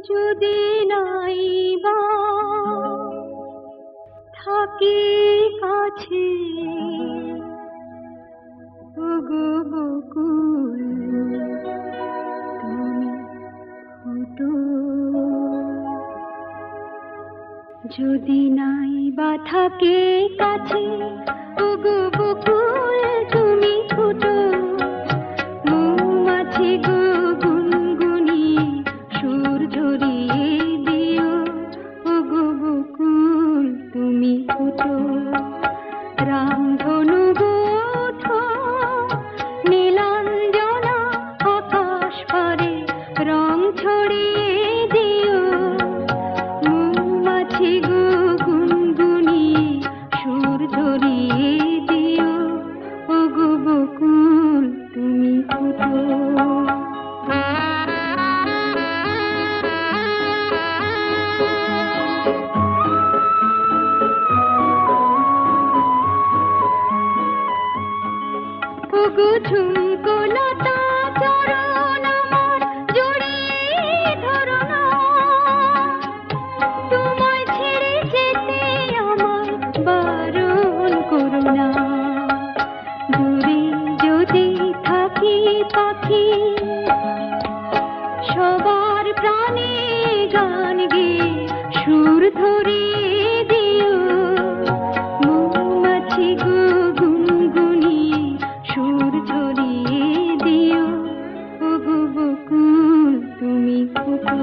যদি নাই বা থাকি কাছে, ওগো বকুল তুমি ফুটো। যদি নাই বা থাকে কাছে, ওগো বকুল তুমি ফুটো। মৌমাছি গো গুনগুনিয়ে সুর ঝরিয়ে দিও, ওগো বকুল তুমি ফুটো। রামধনু গো ওঠো, নীলাঞ্জনা আকাশ পারে রং ছড়িয়ে দিও। মৌমাছি গো গুনগুনিয়ে সুর ঝরিয়ে দিও, ওগো বকুল তুমি ফুটো। ওগো ঝুমকো লতা চরণ আমার জড়িয়ে ধরো না, তোমায় ছেড়ে যেতে আমায় বারণ করো না। দূরে যদি থাকি পাখি, সবার প্রাণে গান গেয়ে সুর ধরিয়ে দিও। মৌমাছি গো গুনগুনিয়ে সুর ঝরিয়ে দিও, ওগো বকুল তুমি ফুটো।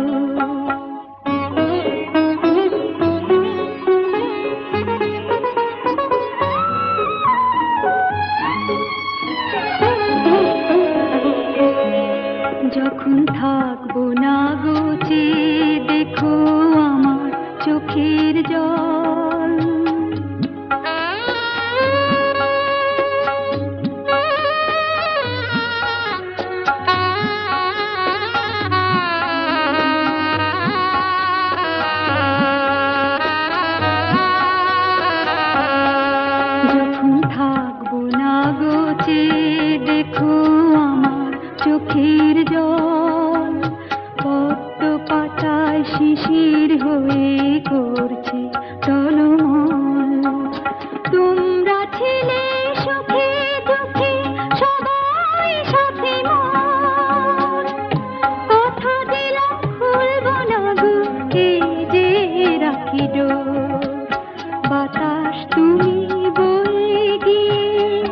যখন থাকবো না গো চেয়ে দেখো আমার চোখের জল, যখন থাকবো না গো চেয়ে দেখো আমার চোখের জল। পদ্ম পাতায় শিশির হয়ে করছে টলমল। তোমরা ছিলে সুখে দুঃখে সবাই সাথে মোর, কথা দিলাম খুলবো না গো এই যে রাখি ডোর। বাতাস তুমি বয়ে গিয়ে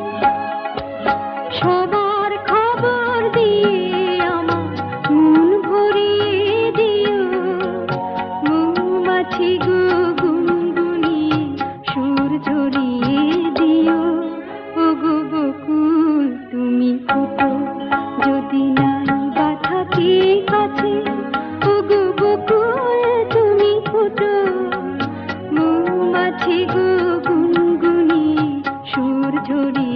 সবার খবর দিয়ে আমার মন ভরিয়ে দিও। মৌমাছি গো গুনগুনিয়ে সুর ঝরিয়ে দিও, ওগো বকুল তুমি ফুটো। যদি নাই বা থাকি কাছে, ওগো বকুল তুমি ফুটো। মৌমাছি গো গুনগুনিয়ে সুর ঝরিয়ে